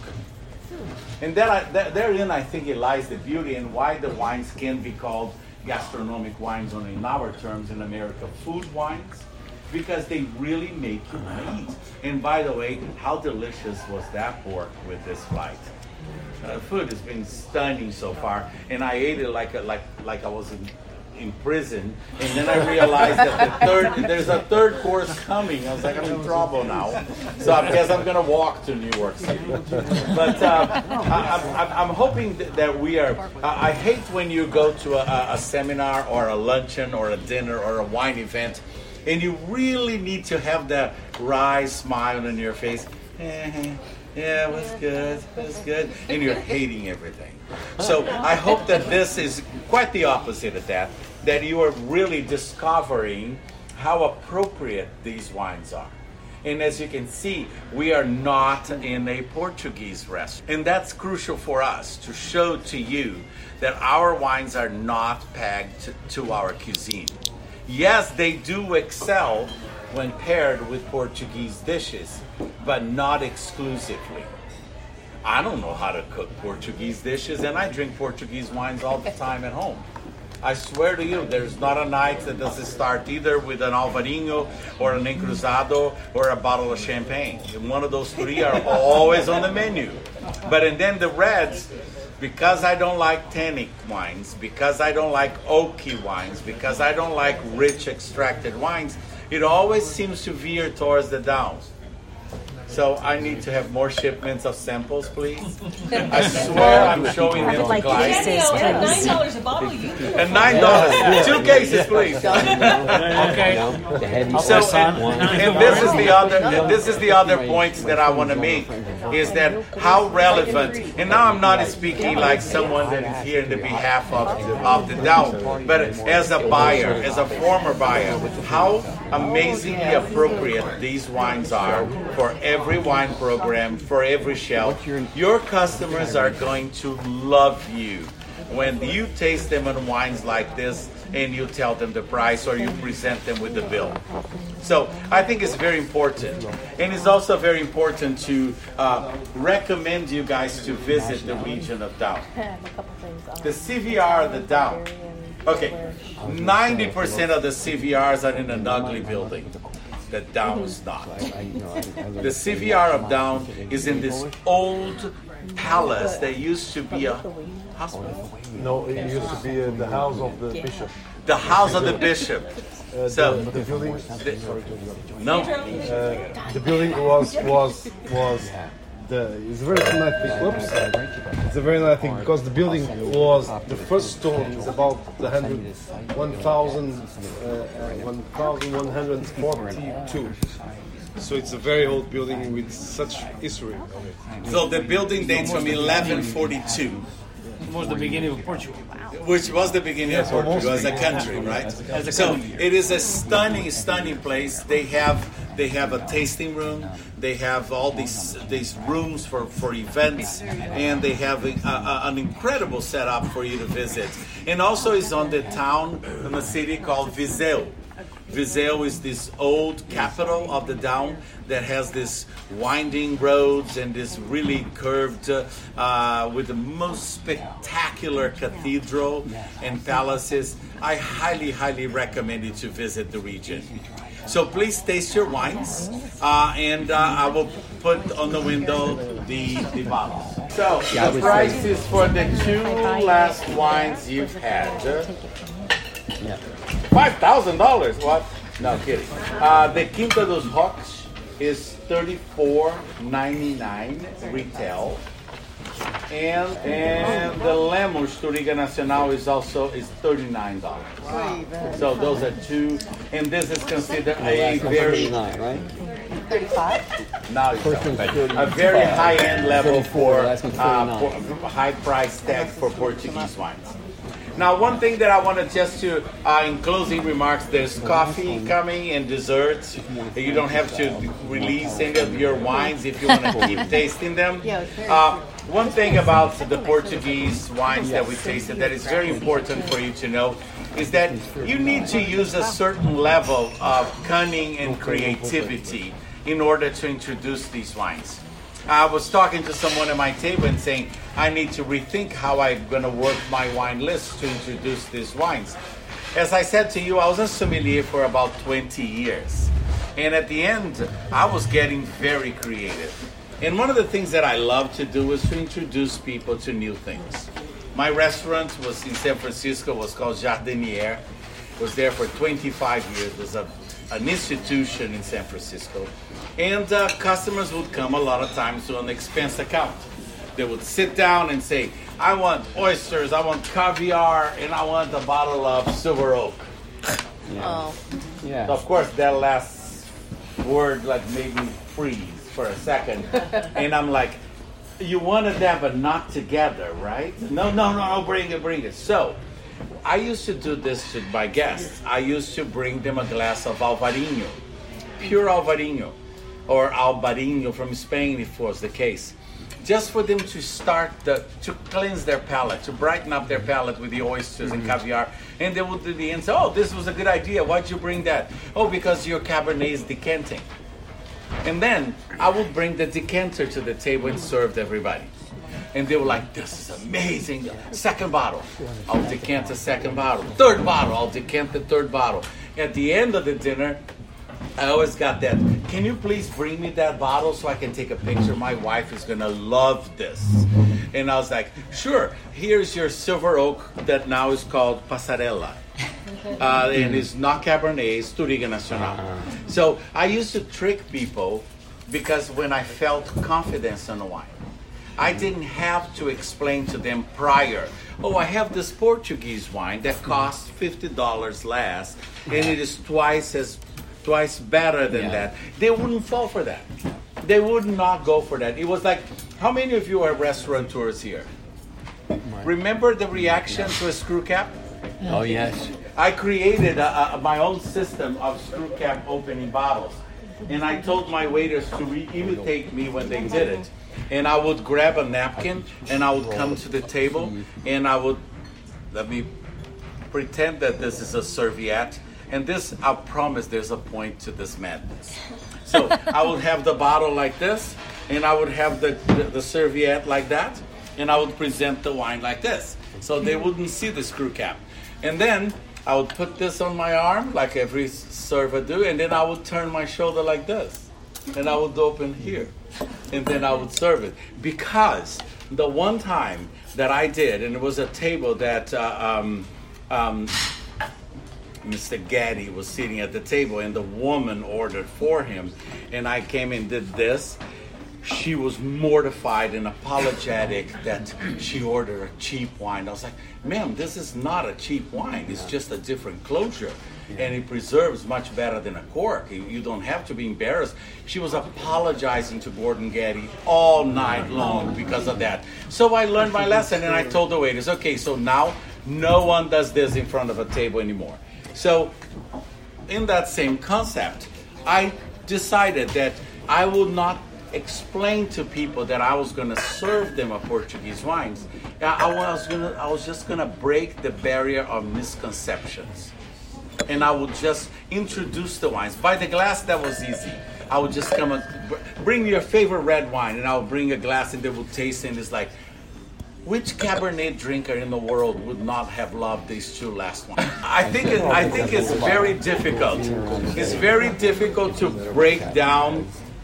And therein, I think, it lies the beauty and why the wines can be called gastronomic wines, or in our terms in America, food wines, because they really make you eat. And by the way, how delicious was that pork with this flight? Food has been stunning so far, and I ate it like I was in prison, and then I realized that there's a third course coming. I was like, I'm in trouble now, so I guess I'm gonna walk to New York City. But I'm hoping that we are. I hate when you go to a seminar or a luncheon or a dinner or a wine event, and you really need to have that wry smile on your face. Yeah, it was good, it was good. And you're hating everything. So I hope that this is quite the opposite of that you are really discovering how appropriate these wines are. And as you can see, we are not in a Portuguese restaurant. And that's crucial for us to show to you that our wines are not pegged to our cuisine. Yes, they do excel when paired with Portuguese dishes, but not exclusively. I don't know how to cook Portuguese dishes, and I drink Portuguese wines all the time at home. I swear to you, there's not a night that doesn't start either with an Alvarinho or an Encruzado or a bottle of champagne. And one of those three are always on the menu. And then the reds, because I don't like tannic wines, because I don't like oaky wines, because I don't like rich extracted wines, it always seems to veer towards the downs. So I need to have more shipments of samples, please. I swear I'm showing them to clients. $9 a bottle. And $9. 2 cases, please. Okay. So, and this is the other point that I want to make, is that how relevant, and now I'm not speaking like someone that is here in the behalf of the Dow, but as a buyer, as a former buyer, how amazingly appropriate these wines are for every wine program, for every shelf. Your customers are going to love you when you taste them on wines like this and you tell them the price or you present them with the bill. So I think it's very important. And it's also very important to recommend you guys to visit the region of Down. The CVR of the Down. Okay, 90% of the CVRs are in an ugly building. The Down is not. The CVR of Down is in this old palace that used to be a hospital. No, it used to be the house of the bishop. The house of the bishop. So the building. No. The building was it's very nice. Oops. It's a very nice thing because the building was the first stone is about 1142. So it's a very old building with such history of it. So the building dates from 1142. was the beginning of Portugal. Which was the beginning of Portugal as a country, right? So it is a stunning, stunning place. They have a tasting room. They have all these rooms for events, and they have an incredible setup for you to visit. And also, it's on the town in a city called Viseu. Viseu is this old capital of the town that has this winding roads and this really curved, with the most spectacular cathedral and palaces. I highly, highly recommend you to visit the region. So please taste your wines, and I will put on the window the bottles. So the prices for the two last wines you've had. $5,000? What? No kidding. The Quinta dos Roques is $34.99 retail, and the Lemos Touriga Nacional is $39. So those are two, and this is considered a very right? 35? now it's a very high-end level for high price tag for Portuguese wines. Now, one thing that I wanted just to, in closing remarks, there's coffee coming and desserts. You don't have to release any of your wines if you want to keep tasting them. One thing about the Portuguese wines that we tasted that is very important for you to know is that you need to use a certain level of cunning and creativity in order to introduce these wines. I was talking to someone at my table and saying, I need to rethink how I'm going to work my wine list to introduce these wines. As I said to you, I was a sommelier for about 20 years. And at the end, I was getting very creative. And one of the things that I love to do is to introduce people to new things. My restaurant was in San Francisco, was called Jardiniere. Was there for 25 years. It was an institution in San Francisco. And customers would come a lot of times to an expense account. They would sit down and say, I want oysters, I want caviar, and I want a bottle of Silver Oak. Oh. Yeah. So of course, that last word made me freeze for a second. And I'm like, you wanted that, but not together, right? No, bring it. So I used to do this to my guests. I used to bring them a glass of Alvarinho, pure Alvarinho, or Albarino from Spain, if was the case, just for them to start to cleanse their palate, to brighten up their palate with the oysters and caviar. And they would do the end say, oh, this was a good idea. Why'd you bring that? Oh, because your Cabernet is decanting. And then I would bring the decanter to the table and serve everybody. And they were like, this is amazing. Second bottle, I'll decant the second bottle. Third bottle, I'll decant the third bottle. At the end of the dinner, I always got that. Can you please bring me that bottle so I can take a picture? My wife is going to love this. And I was like, sure, here's your Silver Oak that now is called Passarella. And it's not Cabernet, it's Touriga Nacional. So I used to trick people because when I felt confidence in the wine, I didn't have to explain to them prior, oh, I have this Portuguese wine that costs $50 less, and it is twice better than that. They wouldn't fall for that. They would not go for that. It was like, how many of you are restaurateurs here? Remember the reaction to a screw cap? Oh, yes. I created my own system of screw cap opening bottles. And I told my waiters to imitate me when they did it. And I would grab a napkin and I would come to the table and let me pretend that this is a serviette. And this, I promise there's a point to this madness. So I would have the bottle like this, and I would have the serviette like that, and I would present the wine like this. So they wouldn't see the screw cap. And then I would put this on my arm, like every server do, and then I would turn my shoulder like this. And I would open here. And then I would serve it. Because the one time that I did, and it was a table that Mr. Gaddy was sitting at the table, and the woman ordered for him, and I came and did this. she was mortified and apologetic that she ordered a cheap wine. I was like, ma'am, this is not a cheap wine. It's just a different closure. And it preserves much better than a cork. You don't have to be embarrassed. She was apologizing to Gordon Getty all night long because of that. So I learned my lesson, and I told the waiters, okay, so now no one does this in front of a table anymore. So in that same concept, I decided that I would not explain to people that I was going to serve them a Portuguese wines. I was just going to break the barrier of misconceptions. And I would just introduce the wines. By the glass, that was easy. I would just come and bring me your favorite red wine, and I would bring a glass and they would taste it. And it's like, which Cabernet drinker in the world would not have loved these two last ones? I think it's very difficult. It's very difficult to break down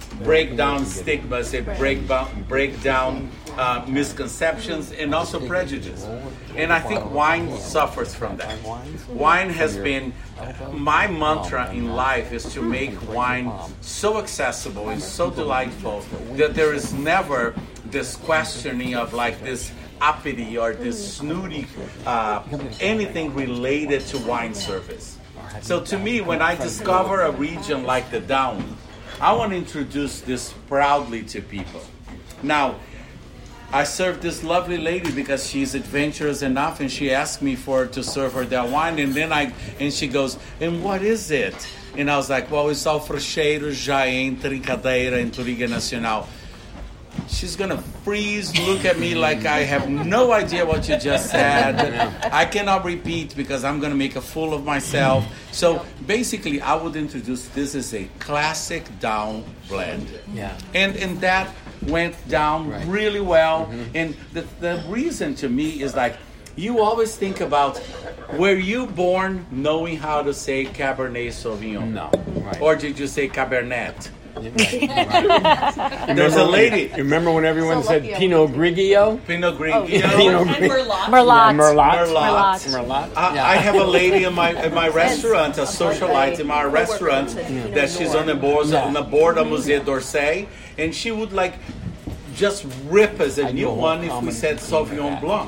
stigmas and break down misconceptions and also prejudice. And I think wine suffers from that. Wine has been, my mantra in life is to make wine so accessible and so delightful that there is never this questioning of like this uppity or this snooty, anything related to wine service. So to me, when I discover a region like the Down, I want to introduce this proudly to people. Now, I served this lovely lady because she's adventurous enough, and she asked me to serve her that wine, and she goes, and what is it? And I was like, well, it's Alfrecheiro, Jaén, Trincadeira, and Touriga Nacional. She's going to freeze, look at me like I have no idea what you just said. I cannot repeat because I'm going to make a fool of myself. So basically, I would introduce this as a classic Down blend. Yeah. And that went down really well. And the reason to me is like, you always think about, were you born knowing how to say Cabernet Sauvignon? No. Right. Or did you say Cabernet? Right. There's a lady. Remember when everyone said Pinot Grigio? Pinot Grigio. Pinot And Merlot. Merlot. I have a lady in my restaurant, a socialite in my restaurant, that she's on the board of Musée d'Orsay, and she would like just rip us a new one if we said Sauvignon Blanc.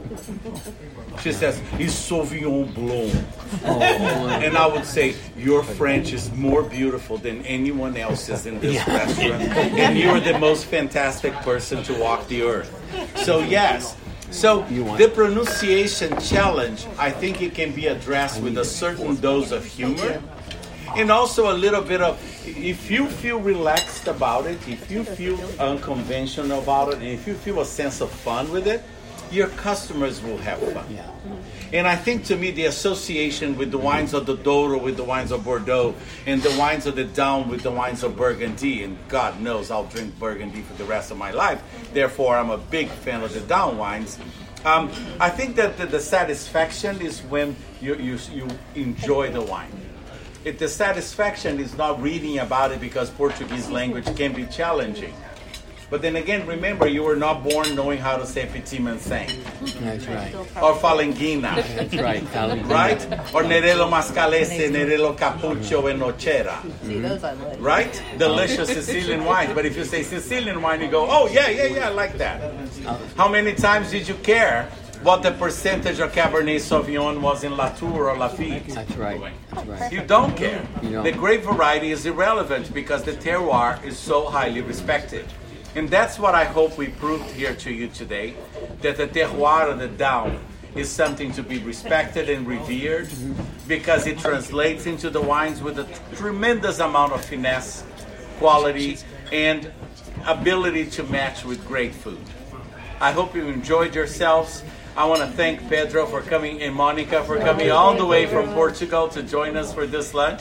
She says, it's Sauvignon Blanc. And I would say, your French is more beautiful than anyone else's in this restaurant. And you're the most fantastic person to walk the earth. So yes. So the pronunciation challenge, I think it can be addressed with a certain dose of humor. And also a little bit of, if you feel relaxed about it, if you feel unconventional about it, and if you feel a sense of fun with it, your customers will have fun. Yeah. And I think to me the association with the wines of the Douro, with the wines of Bordeaux, and the wines of the Down with the wines of Burgundy, and God knows I'll drink Burgundy for the rest of my life, therefore I'm a big fan of the Down wines. I think that the satisfaction is when you enjoy the wine. The satisfaction is not reading about it because Portuguese language can be challenging. But then again, remember, you were not born knowing how to say Petit Manseng. That's right. Or Falanghina. That's right. Right? Or Nerello Mascalese, Nerello Cappuccio, and Nocera. See, those I like. Right? Delicious Sicilian wine. But if you say Sicilian wine, you go, oh, yeah, I like that. How many times did you care what the percentage of Cabernet Sauvignon was in Latour or Lafite? That's right. That's right. You don't care. You don't. The grape variety is irrelevant because the terroir is so highly respected. And that's what I hope we proved here to you today, that the terroir of the Down is something to be respected and revered because it translates into the wines with a tremendous amount of finesse, quality, and ability to match with great food. I hope you enjoyed yourselves. I want to thank Pedro for coming and Monica for coming all the way from Portugal to join us for this lunch.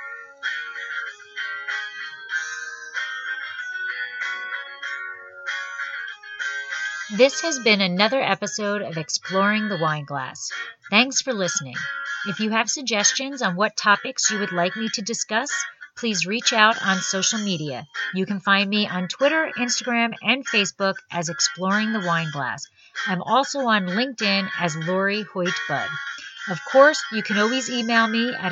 This has been another episode of Exploring the Wine Glass. Thanks for listening. If you have suggestions on what topics you would like me to discuss, please reach out on social media. You can find me on Twitter, Instagram, and Facebook as Exploring the Wine Glass. I'm also on LinkedIn as Lori Hoyt Budd. Of course, you can always email me at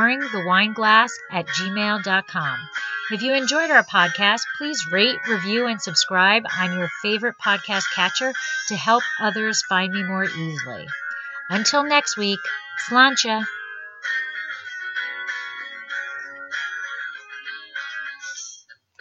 exploringthewineglass@gmail.com. If you enjoyed our podcast, please rate, review, and subscribe on your favorite podcast catcher to help others find me more easily. Until next week, sláinte!